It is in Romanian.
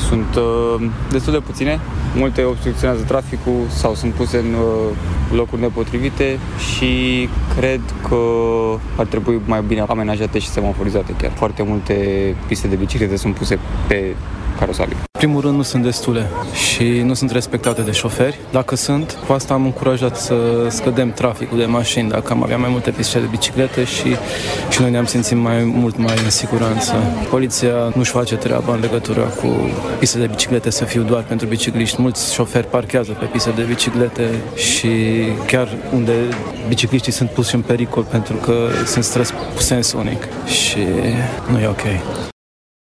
Sunt destul de puține, multe obstrucționează traficul sau sunt puse în locuri nepotrivite și cred că ar trebui mai bine amenajate și semaforizate chiar. Foarte multe piste de biciclete sunt puse pe carosarii. În primul rând nu sunt destule și nu sunt respectate de șoferi. Dacă sunt, cu asta am încurajat să scădem traficul de mașini, dacă am avea mai multe piste de biciclete și noi ne-am simțit mult mai în siguranță. Poliția nu-și face treaba în legătură cu piste de biciclete să fiu doar pentru bicicliști. Mulți șoferi parchează pe piste de biciclete și chiar unde bicicliștii sunt puși în pericol pentru că sunt străzi cu sens unic și nu e ok.